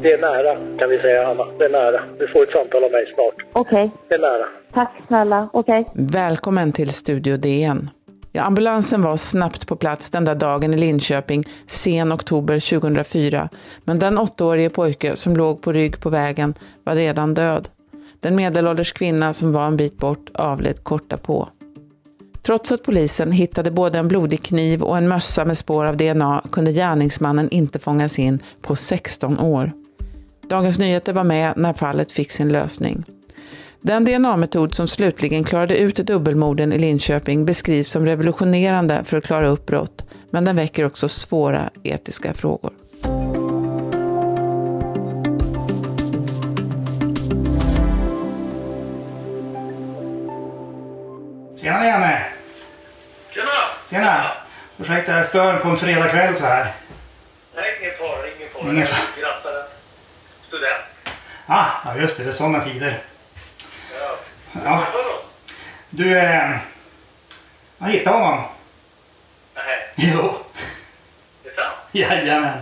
Det är nära, kan vi säga, Anna. Det är nära. Du får ett samtal av mig snart. Okej. Det är nära. Tack snälla, okej. Välkommen till Studio DN. Ja, ambulansen var snabbt på plats den där dagen i Linköping, sen oktober 2004. Men den 8-årige pojke som låg på rygg på vägen var redan död. Den medelålders kvinna som var en bit bort avled kort därpå. Trots att polisen hittade både en blodig kniv och en mössa med spår av DNA kunde gärningsmannen inte fångas in på 16 år. Dagens Nyheter var med när fallet fick sin lösning. Den DNA-metod som slutligen klarade ut dubbelmorden i Linköping beskrivs som revolutionerande för att klara upp brott, men den väcker också svåra etiska frågor. Tjena Janne! Tjena! Ursäkta, jag stör på en fredagkväll så här. Nej, ingen fara. Jag grattar en student. Ja, just det. Det är sådana tider. Ja. Du, jag hittade honom. Nej. Jo. Det är sant? Jajamän.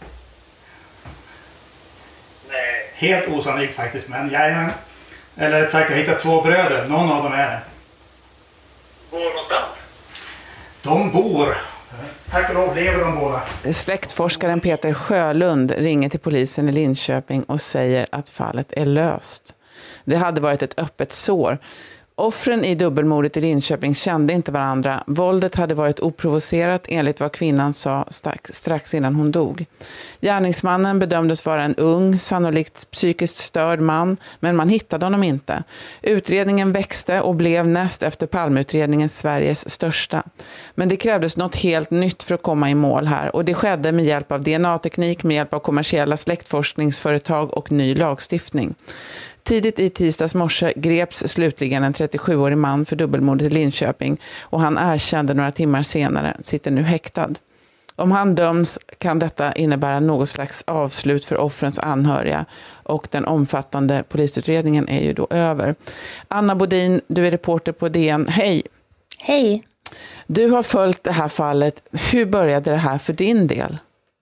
Nej. Helt osannolikt faktiskt, men jajamän. Eller rätt sagt, jag hittade 2 bröder. Någon av dem är det. Var någonstans? De bor. Tack och lov lever de båda. Släktforskaren Peter Sjölund ringer till polisen i Linköping och säger att fallet är löst. Det hade varit ett öppet sår. Offren i dubbelmordet i Linköping kände inte varandra. Våldet hade varit oprovocerat enligt vad kvinnan sa strax innan hon dog. Gärningsmannen bedömdes vara en ung, sannolikt psykiskt störd man, men man hittade honom inte. Utredningen växte och blev näst efter Palmeutredningen Sveriges största. Men det krävdes något helt nytt för att komma i mål här, och det skedde med hjälp av DNA-teknik, med hjälp av kommersiella släktforskningsföretag och ny lagstiftning. Tidigt i tisdags morse greps slutligen en 37-årig man för dubbelmordet i Linköping, och han erkände några timmar senare, sitter nu häktad. Om han döms kan detta innebära något slags avslut för offrens anhöriga, och den omfattande polisutredningen är ju då över. Anna Bodin, du är reporter på DN. Hej! Hej! Du har följt det här fallet. Hur började det här för din del?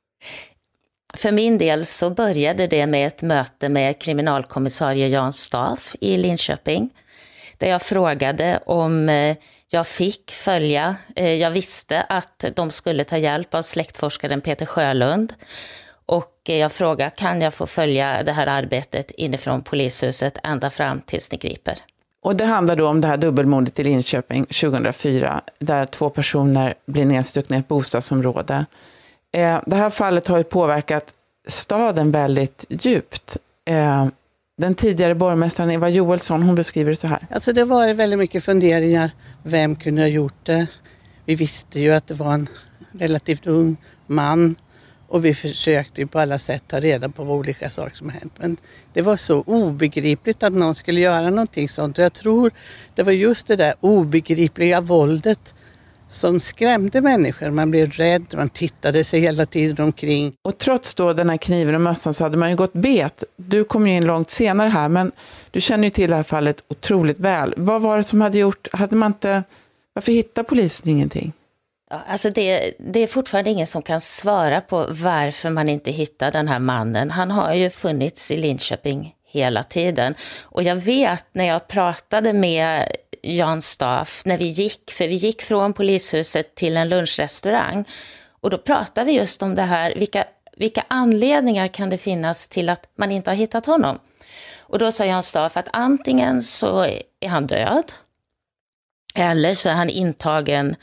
För min del så började det med ett möte med kriminalkommissarie Jan Staff i Linköping, där jag frågade om jag fick följa. Jag visste att de skulle ta hjälp av släktforskaren Peter Sjölund, och jag frågade, kan jag få följa det här arbetet inifrån polishuset ända fram tills ni griper? Och det handlar då om det här dubbelmordet i Linköping 2004, där 2 personer blir nedstuckna i ett bostadsområde. Det här fallet har ju påverkat staden väldigt djupt. Den tidigare borgmästaren Eva Joelsson, hon beskriver det så här. Alltså det var väldigt mycket funderingar. Vem kunde ha gjort det? Vi visste ju att det var en relativt ung man. Och vi försökte ju på alla sätt ta reda på vad olika saker som har hänt. Men det var så obegripligt att någon skulle göra någonting sånt. Och jag tror det var just det där obegripliga våldet som skrämde människor. Man blev rädd, man tittade sig hela tiden omkring. Och trots då den här kniven och mössan så hade man ju gått bet. Du kom ju in långt senare här, men du känner ju till det här fallet otroligt väl. Vad var det som hade gjort, varför hittade polisen ingenting? Ja, alltså det är fortfarande ingen som kan svara på varför man inte hittar den här mannen. Han har ju funnits i Linköping hela tiden. Och jag vet när jag pratade med Jan Staff, när vi gick från polishuset till en lunchrestaurang, och då pratade vi just om det här, vilka anledningar kan det finnas till att man inte har hittat honom? Och då sa Jan Staff att antingen så är han död, eller så är han intagen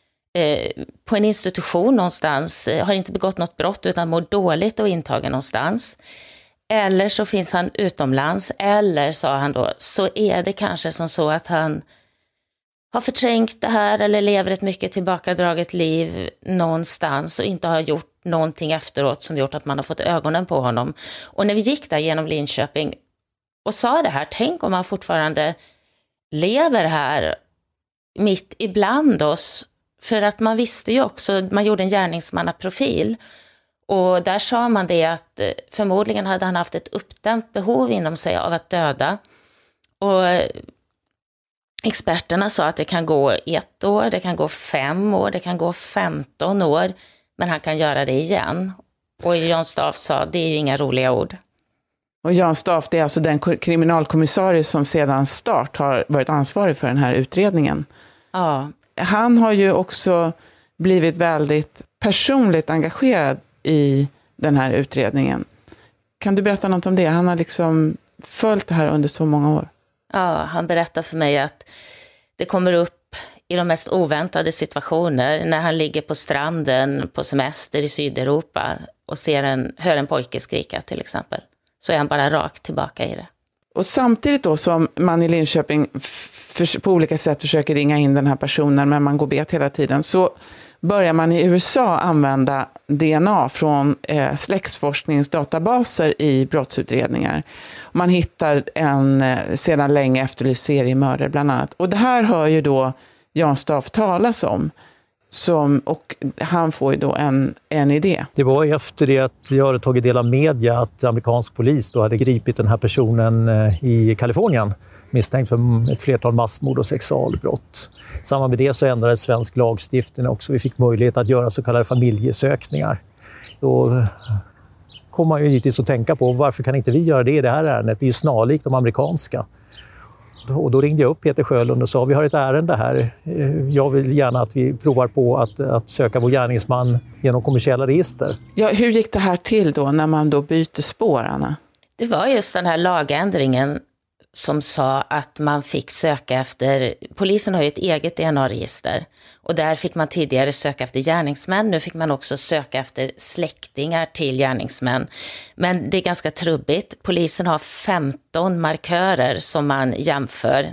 på en institution någonstans, har inte begått något brott utan mår dåligt och intagen någonstans. Eller så finns han utomlands, eller, sa han då, så är det kanske som så att han har förträngt det här eller lever ett mycket tillbakadraget liv någonstans och inte har gjort någonting efteråt som gjort att man har fått ögonen på honom. Och när vi gick där genom Linköping och sa det här, tänk om han fortfarande lever här mitt ibland oss. För att man visste ju också, man gjorde en gärningsmannaprofil. Och där sa man det att förmodligen hade han haft ett uppdämt behov inom sig av att döda. Och experterna sa att det kan gå 1 år, det kan gå 5 år, det kan gå 15 år. Men han kan göra det igen. Och Jan Staff sa, det är ju inga roliga ord. Och Jan Staaf, det är alltså den kriminalkommissarie som sedan start har varit ansvarig för den här utredningen. Ja. Han har ju också blivit väldigt personligt engagerad i den här utredningen. Kan du berätta något om det? Han har liksom följt det här under så många år. Ja, han berättar för mig att det kommer upp i de mest oväntade situationer när han ligger på stranden på semester i Sydeuropa och hör en pojke skrika till exempel. Så är han bara rakt tillbaka i det. Och samtidigt då som man i Linköping på olika sätt försöker ringa in den här personen, men man går bet hela tiden, så börjar man i USA använda DNA från släktforskningsdatabaser i brottsutredningar. Man hittar en sedan länge efterlyst seriemördare bland annat. Och det här hör ju då Jan Staaf talas om. Och han får ju då en idé. Det var efter det att jag hade tagit del av media att amerikansk polis då hade gripit den här personen i Kalifornien misstänkt för ett flertal massmord och sexualbrott. I samband med det så ändrades svensk lagstiftning också. Vi fick möjlighet att göra så kallade familjesökningar. Då kommer man ju givetvis att tänka på varför kan inte vi göra det i det här ärendet? Det är ju snarlikt de amerikanska. Och då ringde jag upp Peter Sjölund och sa vi har ett ärende här. Jag vill gärna att vi provar på att söka vår gärningsman genom kommersiella register. Ja, hur gick det här till då när man då byter spår, Anna? Det var just den här lagändringen som sa att man fick söka efter, polisen har ju ett eget DNA-register och där fick man tidigare söka efter gärningsmän, nu fick man också söka efter släktingar till gärningsmän. Men det är ganska trubbigt, polisen har 15 markörer som man jämför.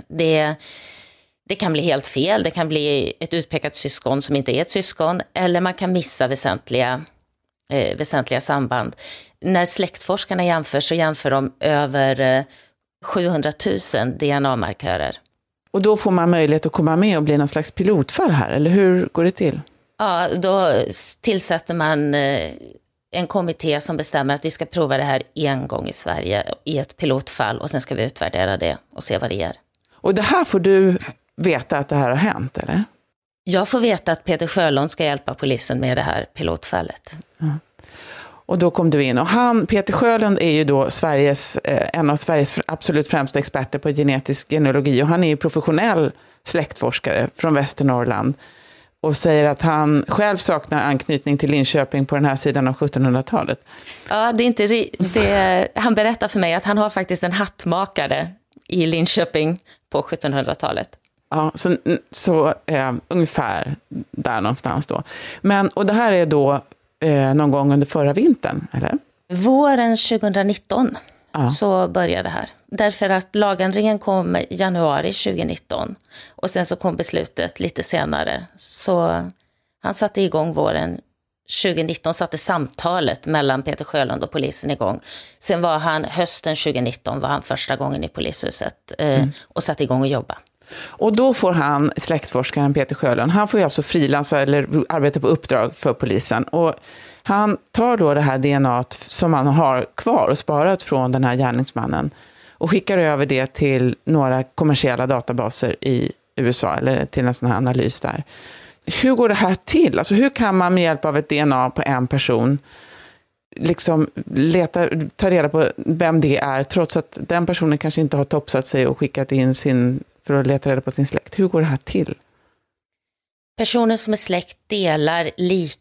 Det kan bli helt fel, det kan bli ett utpekat syskon som inte är ett syskon eller man kan missa väsentliga samband. När släktforskarna jämför så jämför de över 700 000 DNA-markörer. Och då får man möjlighet att komma med och bli någon slags pilotfall här, eller hur går det till? Ja, då tillsätter man en kommitté som bestämmer att vi ska prova det här en gång i Sverige i ett pilotfall och sen ska vi utvärdera det och se vad det ger. Och det här får du veta att det här har hänt, eller? Jag får veta att Peter Sjölund ska hjälpa polisen med det här pilotfallet. Mm. Och då kom du in. Och Peter Sjölund är ju då en av Sveriges absolut främsta experter på genealogi. Och han är ju professionell släktforskare från Västernorrland. Och säger att han själv saknar anknytning till Linköping på den här sidan av 1700-talet. Ja, han berättar för mig att han har faktiskt en hattmakare i Linköping på 1700-talet. Ja, så ungefär där någonstans då. Och det här är då någon gång under förra vintern, eller? Våren 2019 så började det här. Därför att lagändringen kom i januari 2019 och sen så kom beslutet lite senare. Så han satte igång våren 2019, satte samtalet mellan Peter Sjölund och polisen igång. Sen var han hösten 2019 var han första gången i polishuset och satte igång och jobba. Och då får han, släktforskaren Peter Sjölund, han får ju alltså frilansa eller arbeta på uppdrag för polisen. Och han tar då det här DNA som han har kvar och sparat från den här gärningsmannen och skickar över det till några kommersiella databaser i USA eller till en sån här analys där. Hur går det här till? Alltså hur kan man med hjälp av ett DNA på en person liksom ta reda på vem det är trots att den personen kanske inte har topsat sig och skickat in för att leta reda på sin släkt. Hur går det här till? Personer som är släkt delar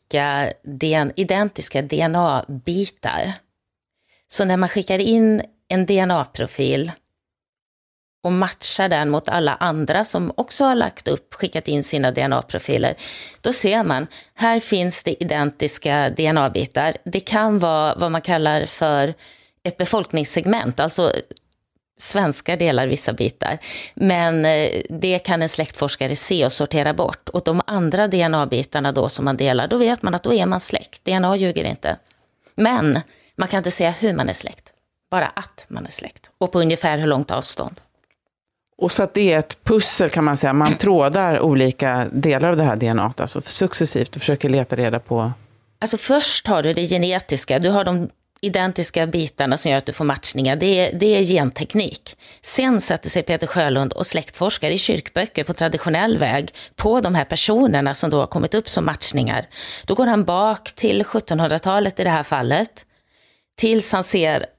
identiska DNA-bitar. Så när man skickar in en DNA-profil och matchar den mot alla andra som också har skickat in sina DNA-profiler, då ser man, här finns det identiska DNA-bitar. Det kan vara vad man kallar för ett befolkningssegment, alltså svenskar delar vissa bitar, men det kan en släktforskare se och sortera bort. Och de andra DNA-bitarna då som man delar, då vet man att då är man släkt. DNA ljuger inte. Men man kan inte säga hur man är släkt, bara att man är släkt. Och på ungefär hur långt avstånd. Och så att det är ett pussel kan man säga. Man trådar olika delar av det här DNA, alltså successivt och försöker leta reda på. Alltså först har du det genetiska, du har de identiska bitarna som gör att du får matchningar. Det är genteknik. Sen sätter sig Peter Sjölund och släktforskar i kyrkböcker på traditionell väg på de här personerna som då har kommit upp som matchningar. Då går han bak till 1700-talet i det här fallet tills han ser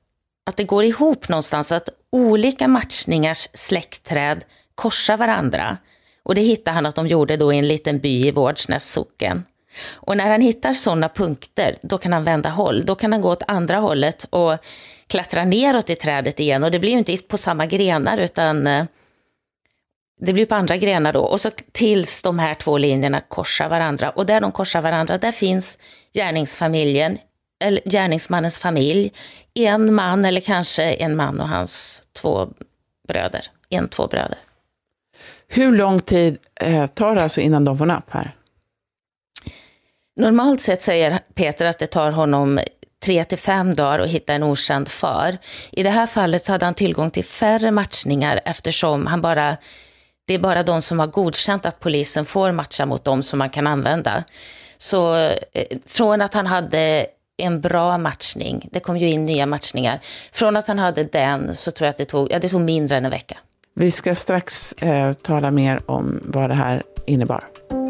att det går ihop någonstans, att olika matchningars släktträd korsar varandra. Och det hittar han att de gjorde då i en liten by i Vårdsnäs socken. Och när han hittar sådana punkter, då kan han vända håll. Då kan han gå åt andra hållet och klättra neråt i trädet igen. Och det blir ju inte på samma grenar, utan det blir på andra grenar då. Och så tills de här två linjerna korsar varandra. Och där de korsar varandra, där finns gärningsfamiljen, eller gärningsmannens familj. En man eller kanske en man och hans två bröder. Två bröder. Hur lång tid tar det alltså innan de får napp här? Normalt sett säger Peter att det tar honom 3 till 5 dagar att hitta en okänd far. I det här fallet så hade han tillgång till färre matchningar eftersom det är bara de som har godkänt att polisen får matcha mot dem som man kan använda. Så från att han hade en bra matchning, det kom ju in nya matchningar, från att han hade den så tror jag att det tog mindre än en vecka. Vi ska strax tala mer om vad det här innebar.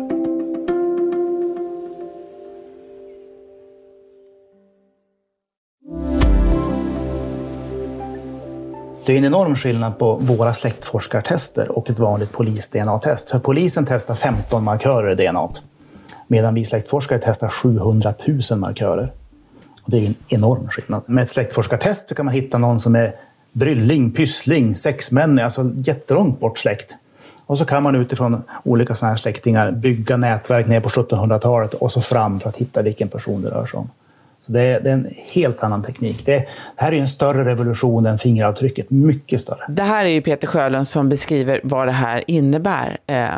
Det är en enorm skillnad på våra släktforskartester och ett vanligt polis-DNA-test. Så polisen testar 15 markörer i DNA, medan vi släktforskare testar 700 000 markörer. Och det är en enorm skillnad. Med ett släktforskartest så kan man hitta någon som är brylling, pyssling, sexmänniska, alltså jättelångt bort släkt. Och så kan man utifrån olika sådana här släktingar bygga nätverk ner på 1700-talet och så fram för att hitta vilken person det rör sig om. Så det är en helt annan teknik. Det här är en större revolution än fingeravtrycket, mycket större. Det här är ju Peter Sjölund som beskriver vad det här innebär.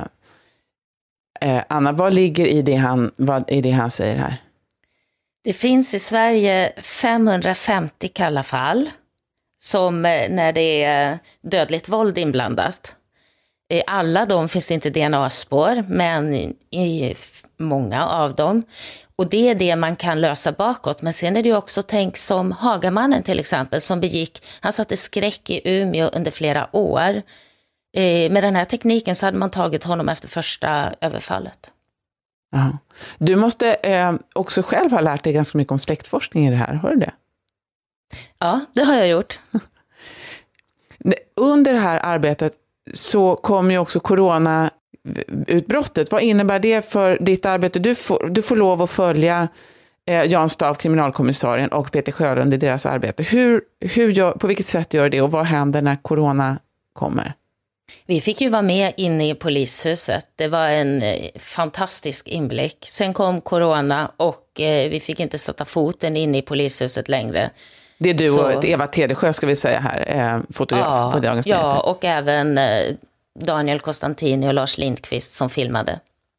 Anna, vad ligger i det han säger här? Det finns i Sverige 550 kalla fall som när det är dödligt våld inblandat. I alla dem finns det inte DNA-spår, men i många av dem. Och det är det man kan lösa bakåt. Men sen är det ju också tänkt som Hagamannen till exempel, som han satte skräck i Umeå under flera år. Med den här tekniken så hade man tagit honom efter första överfallet. Aha. Du måste också själv ha lärt dig ganska mycket om släktforskning i det här, har du det? Ja, det har jag gjort. Under det här arbetet så kom ju också coronautbrottet. Vad innebär det för ditt arbete? Du får lov att följa Jan Staaf, kriminalkommissarien, och Peter Sjölund i deras arbete. På vilket sätt gör det och vad händer när corona kommer? Vi fick ju vara med inne i polishuset. Det var en fantastisk inblick. Sen kom corona och vi fick inte sätta foten inne i polishuset längre. Det är du och Eva Tedesjö ska vi säga här, fotograf på Dagens Nyheter. Ja, och även Daniel Costantini och Lars Lindqvist som filmade.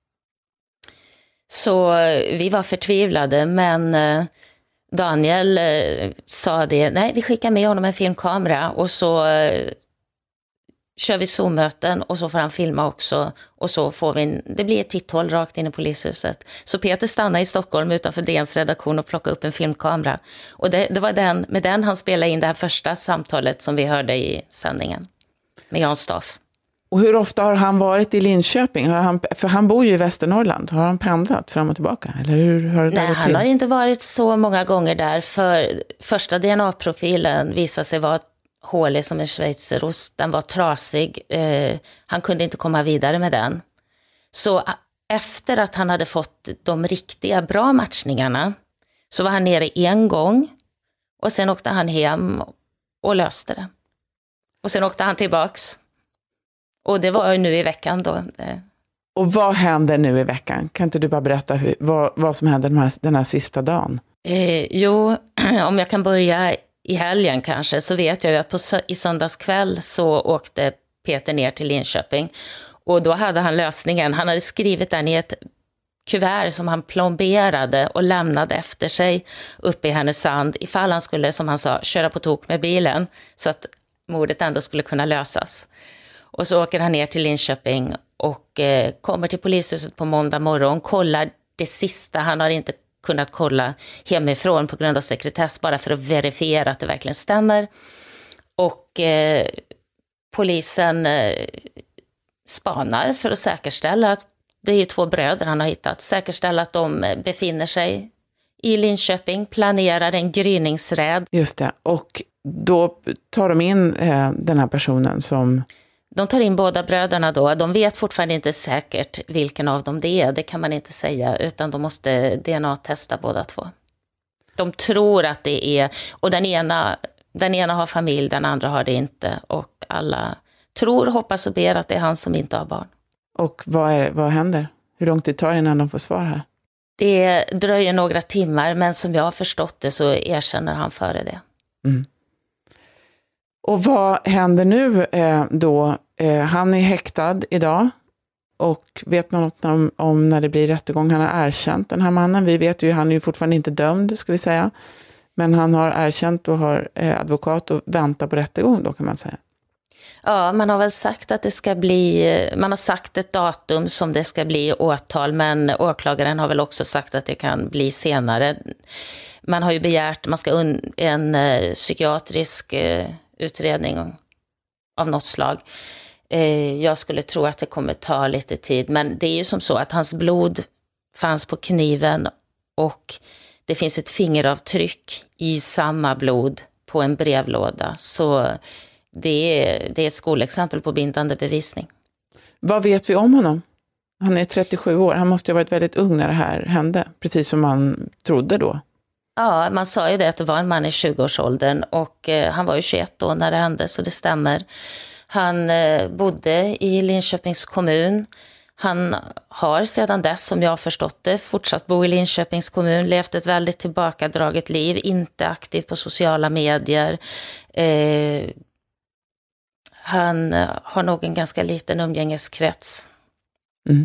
Så vi var förtvivlade, men Daniel sa det, nej, vi skickar med honom en filmkamera och så kör vi Zoom-möten och så får han filma också och så får det blir ett titthåll rakt in i polishuset. Så Peter stannade i Stockholm utanför DNs redaktion och plockade upp en filmkamera. Och det var med den han spelade in det här första samtalet som vi hörde i sändningen med Jan Staaf. Och hur ofta har han varit i Linköping? För han bor ju i Västernorrland. Har han pendlat fram och tillbaka? Eller hur har det gått till? Nej, han har inte varit så många gånger där. För första DNA-profilen visade sig vara hålig som en schweizerost. Den var trasig. Han kunde inte komma vidare med den. Så efter att han hade fått de riktiga bra matchningarna så var han nere en gång. Och sen åkte han hem och löste det. Och sen åkte han tillbaks. Och det var ju nu i veckan då. Och vad händer nu i veckan? Kan inte du bara berätta vad som händer den här sista dagen? Jo, om jag kan börja i helgen kanske, så vet jag ju att i söndagskväll så åkte Peter ner till Linköping. Och då hade han lösningen. Han hade skrivit den i ett kuvert som han plomberade och lämnade efter sig uppe i Härnösand ifall han skulle, som han sa, köra på tok med bilen så att mordet ändå skulle kunna lösas. Och så åker han ner till Linköping och kommer till polishuset på måndag morgon, kollar det sista. Han har inte kunnat kolla hemifrån på grund av sekretess, bara för att verifiera att det verkligen stämmer. Och polisen spanar för att säkerställa att det är 2 bröder han har hittat. Säkerställa att de befinner sig i Linköping, planerar en gryningsräd. Just det, och då tar de in den här personen som... De tar in båda bröderna då. De vet fortfarande inte säkert vilken av dem det är. Det kan man inte säga, utan de måste DNA-testa båda två. De tror att det är... Och den ena har familj, den andra har det inte. Och alla tror, hoppas och ber att det är han som inte har barn. Och vad händer? Hur lång tid tar det innan de får svar här? Det dröjer några timmar, men som jag har förstått det så erkänner han före det. Mm. Och vad händer nu då? Han är häktad idag. Och vet man något om när det blir rättegång? Han har erkänt den här mannen. Vi vet ju, han är ju fortfarande inte dömd, ska vi säga. Men han har erkänt och har advokat och väntar på rättegång då, kan man säga. Ja, man har väl sagt att det ska bli... Man har sagt ett datum som det ska bli åtal, men åklagaren har väl också sagt att det kan bli senare. Man har ju begärt, man ska en psykiatrisk utredning av något slag. Jag skulle tro att det kommer ta lite tid, men det är ju som så att hans blod fanns på kniven och det finns ett fingeravtryck i samma blod på en brevlåda. Så det är ett skolexempel på bindande bevisning. Vad vet vi om honom? Han är 37 år. Han måste ju ha varit väldigt ung när det här hände. Precis som man trodde då. Ja, man sa ju det att det var en man i 20-årsåldern. Och han var ju 21 då när det hände, så det stämmer. Han bodde i Linköpings kommun. Han har sedan dess, som jag har förstått det, fortsatt bo i Linköpings kommun. Levt ett väldigt tillbakadraget liv. Inte aktiv på sociala medier. Han har nog en ganska liten umgängeskrets. Mm.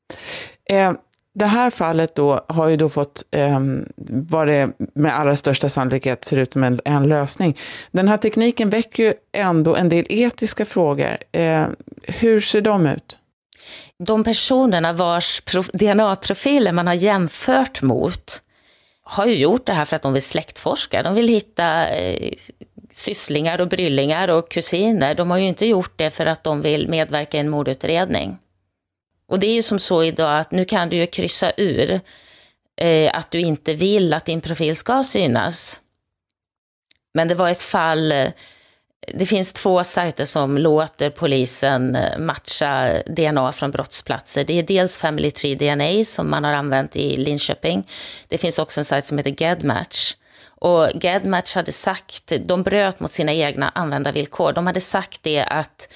Det här fallet då har ju då fått, vad det med allra största sannolikhet ser ut som en lösning. Den här tekniken väcker ju ändå en del etiska frågor. Hur ser de ut? De personerna vars DNA-profiler man har jämfört mot har ju gjort det här för att de vill släktforska. De vill hitta sysslingar och bryllingar och kusiner. De har ju inte gjort det för att de vill medverka i en mordutredning. Och det är ju som så idag att nu kan du ju kryssa ur att du inte vill att din profil ska synas. Men det var ett fall, det finns 2 sajter som låter polisen matcha DNA från brottsplatser. Det är dels Family Tree DNA som man har använt i Linköping. Det finns också en sajt som heter GEDmatch. Och GEDmatch hade sagt, de bröt mot sina egna användarvillkor. De hade sagt det att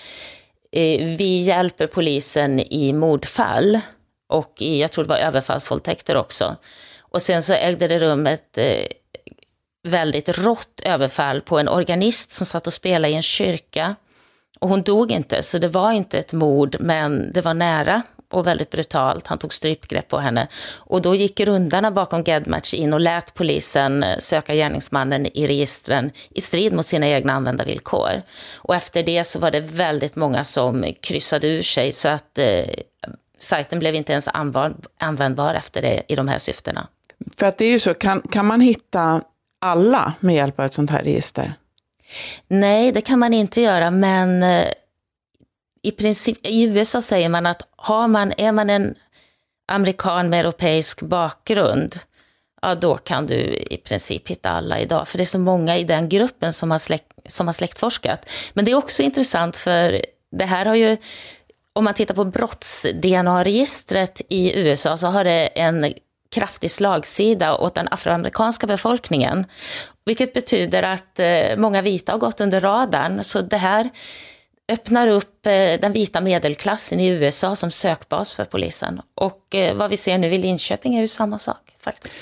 vi hjälper polisen i mordfall och jag tror det var överfallsvåldtäkter också. Och sen så ägde det rum ett väldigt rått överfall på en organist som satt och spelade i en kyrka. Och hon dog inte, så det var inte ett mord, men det var nära och väldigt brutalt. Han tog strypgrepp på henne. Och då gick rundarna bakom GEDmatch in och lät polisen söka gärningsmannen i registren i strid mot sina egna användarvillkor. Och efter det så var det väldigt många som kryssade ur sig, så att sajten blev inte ens användbar efter det i de här syftena. För att det är ju så, kan man hitta alla med hjälp av ett sånt här register? Nej, det kan man inte göra, men i princip i USA säger man att är man en amerikan med europeisk bakgrund, ja, då kan du i princip hitta alla idag. För det är så många i den gruppen som har släktforskat. Men det är också intressant, för det här har ju, om man tittar på brotts-DNA-registret i USA, så har det en kraftig slagsida åt den afroamerikanska befolkningen. Vilket betyder att många vita har gått under radarn. Så det här öppnar upp den vita medelklassen i USA som sökbas för polisen. Och vad vi ser nu i Linköping är ju samma sak faktiskt.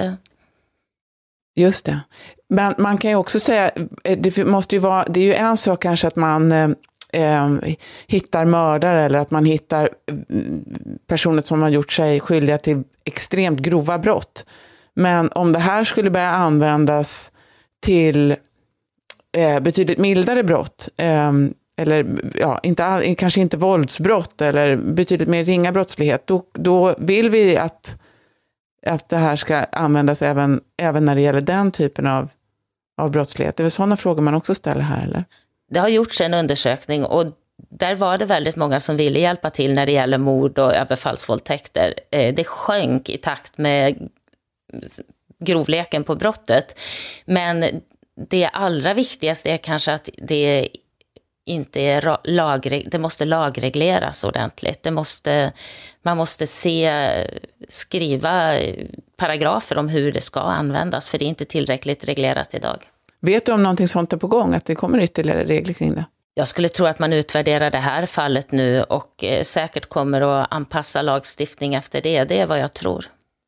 Just det. Men man kan ju också säga, det är ju en sak kanske att man hittar mördare eller att man hittar personer som har gjort sig skyldiga till extremt grova brott. Men om det här skulle börja användas till betydligt mildare brott, eller ja, kanske inte våldsbrott eller betydligt mer ringa brottslighet, då vill vi att det här ska användas även när det gäller den typen av brottslighet. Det är väl sådana frågor man också ställer här, eller? Det har gjorts en undersökning och där var det väldigt många som ville hjälpa till när det gäller mord och överfallsvåldtäkter. Det sjönk i takt med grovleken på brottet. Men det allra viktigaste är kanske att det inte är det måste lagregleras ordentligt. Man måste skriva paragrafer om hur det ska användas, för det är inte tillräckligt reglerat idag. Vet du om någonting sånt är på gång, att det kommer ytterligare regler kring det? Jag skulle tro att man utvärderar det här fallet nu och säkert kommer att anpassa lagstiftning efter det. Det är vad jag tror.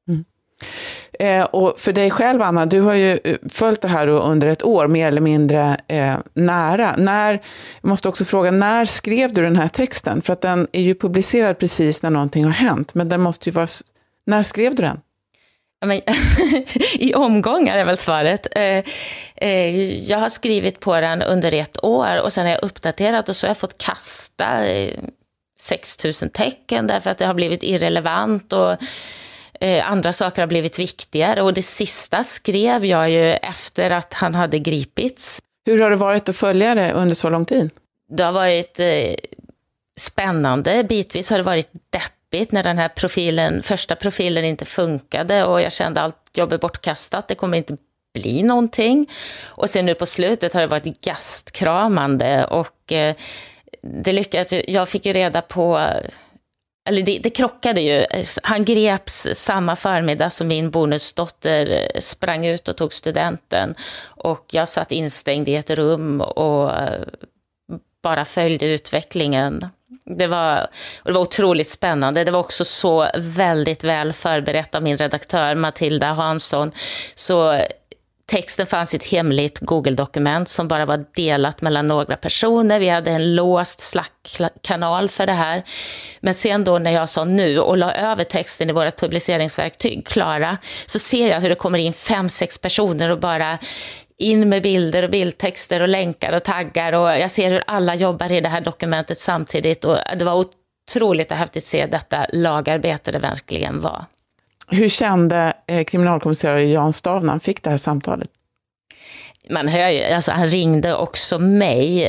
Och för dig själv, Anna, du har ju följt det här under ett år, mer eller mindre nära. Jag måste också fråga, när skrev du den här texten? För att den är ju publicerad precis när någonting har hänt, men den måste ju vara... När skrev du den? Men, i omgångar är väl svaret. Jag har skrivit på den under ett år och sen har jag uppdaterat och så har jag fått kasta 6000 tecken därför att det har blivit irrelevant och andra saker har blivit viktigare. Och det sista skrev jag ju efter att han hade gripits. Hur har det varit att följa det under så lång tid? Det har varit spännande. Bitvis har det varit deppigt när den här första profilen inte funkade och jag kände allt jobb är bortkastat. Det kommer inte bli någonting. Och sen nu på slutet har det varit gastkramande och det lyckades. Jag fick ju reda på... Eller det krockade ju. Han greps samma förmiddag som min bonusdotter sprang ut och tog studenten. Och jag satt instängd i ett rum och bara följde utvecklingen. Det var otroligt spännande. Det var också så väldigt väl förberett av min redaktör Matilda Hansson. Så texten fanns i ett hemligt Google-dokument som bara var delat mellan några personer. Vi hade en låst Slack-kanal för det här. Men sen då när jag sa nu och la över texten i vårt publiceringsverktyg, Klara, så ser jag hur det kommer in 5-6 personer och bara in med bilder och bildtexter och länkar och taggar. Och jag ser hur alla jobbar i det här dokumentet samtidigt. Och det var otroligt häftigt att se detta lagarbete det verkligen var. Hur kände kriminalkommissarie Jan Stav när han fick det här samtalet? Man hör ju, alltså han ringde också mig.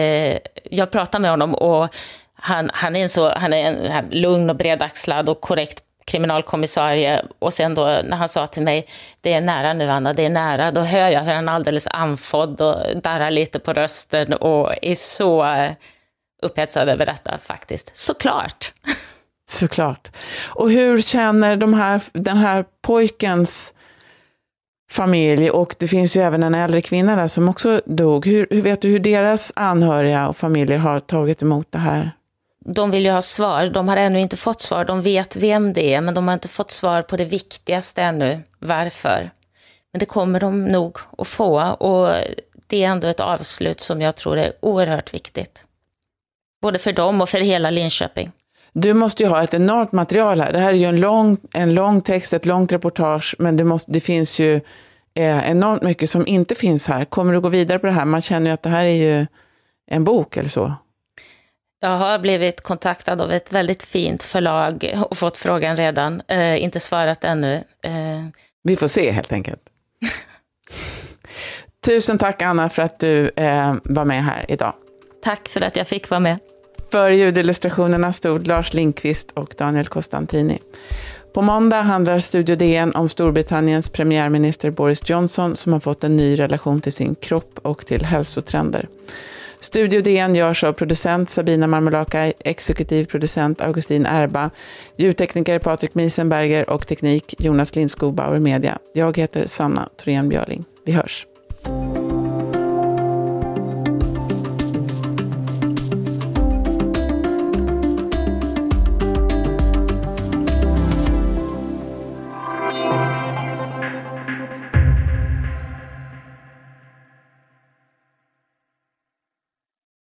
Jag pratade med honom och han är en lugn och bredaxlad och korrekt kriminalkommissarie. Och sen då när han sa till mig, det är nära nu Anna, det är nära. Då hör jag hur han alldeles andfådd och darrar lite på rösten och är så upphetsad över detta faktiskt. Såklart. Såklart. Och hur känner den här pojkens familj, och det finns ju även en äldre kvinna där som också dog. Hur vet du hur deras anhöriga och familjer har tagit emot det här? De vill ju ha svar. De har ännu inte fått svar. De vet vem det är, men de har inte fått svar på det viktigaste ännu. Varför? Men det kommer de nog att få. Och det är ändå ett avslut som jag tror är oerhört viktigt. Både för dem och för hela Linköping. Du måste ju ha ett enormt material här. Det här är ju en lång text, ett långt reportage, men det finns ju enormt mycket som inte finns här. Kommer du gå vidare på det här? Man känner ju att det här är ju en bok eller så. Jag har blivit kontaktad av ett väldigt fint förlag och fått frågan redan. Inte svarat ännu. Vi får se helt enkelt. Tusen tack Anna för att du var med här idag. Tack för att jag fick vara med. För ljudillustrationerna stod Lars Lindqvist och Daniel Costantini. På måndag handlar Studio DN om Storbritanniens premiärminister Boris Johnson som har fått en ny relation till sin kropp och till hälsotrender. Studio DN görs av producent Sabina Marmolaka, exekutiv producent Augustin Erba, ljudtekniker Patrik Miesenberger och teknik Jonas Lindskog, Bauer Media. Jag heter Sanna Thorén Björling. Vi hörs.